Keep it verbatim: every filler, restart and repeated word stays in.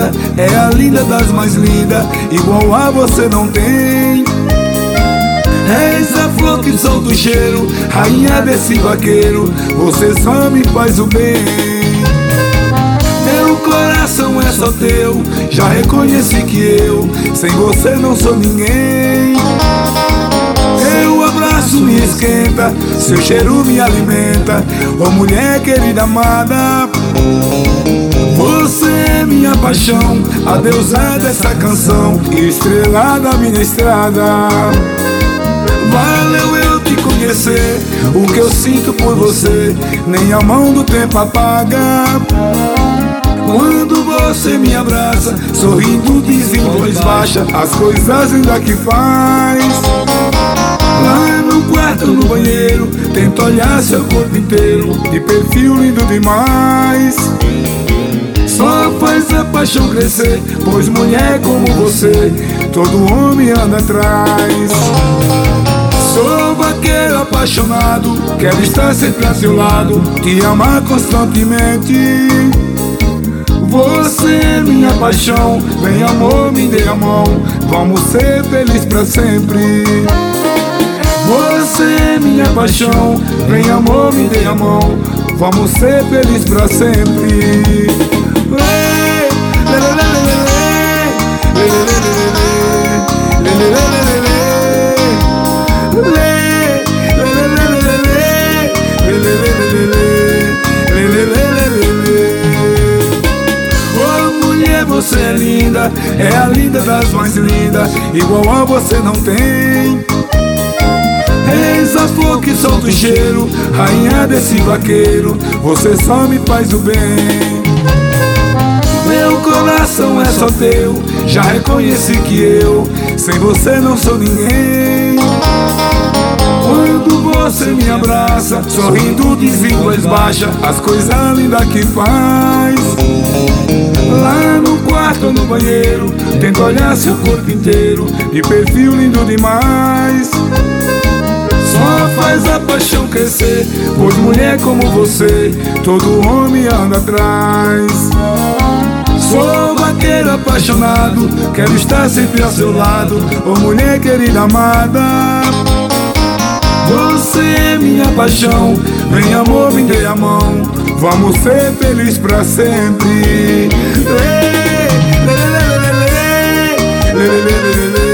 linda, é a linda das mais lindas, igual a você não tem. És a flor que solta o cheiro, rainha desse vaqueiro, você só me faz o bem. Meu coração é só teu, já reconheci que eu sem você não sou ninguém. Seu abraço me esquenta, seu cheiro me alimenta, oh mulher querida amada. Você é minha paixão, a deusa dessa canção, estrela da minha estrada. Valeu eu te conhecer, o que eu sinto por você nem a mão do tempo apaga. Quando você me abraça, sorrindo diz em voz baixa as coisas lindas que faz. Lá no quarto, no banheiro, tento olhar seu corpo inteiro, de perfil lindo demais. Só faz a paixão crescer, pois mulher como você, todo homem anda atrás. Sou vaqueiro apaixonado, quero estar sempre a seu lado, te amar constantemente. Você é minha paixão, vem amor, me dê a mão, vamos ser felizes pra sempre. Você é minha paixão, vem amor, me dê a mão, vamos ser felizes pra sempre. Você é linda, é a linda das mais lindas, igual a você não tem. És a flor que solta o cheiro, rainha desse vaqueiro, você só me faz o bem. Meu coração é só teu, já reconheci que eu sem você não sou ninguém. Quando você me abraça, sorrindo diz em voz baixa as coisas lindas que faz. Lá no quarto ou no banheiro, tento olhar seu corpo inteiro, de perfil lindo demais. Só faz a paixão crescer, pois mulher como você, todo homem anda atrás. Sou vaqueiro apaixonado, quero estar sempre ao seu lado, oh mulher querida amada. Você é minha paixão, vem amor, me dê a mão, vamos ser felizes pra sempre. Lê, lê, lê, lê, lê, lê, lê, lê, lê, lê.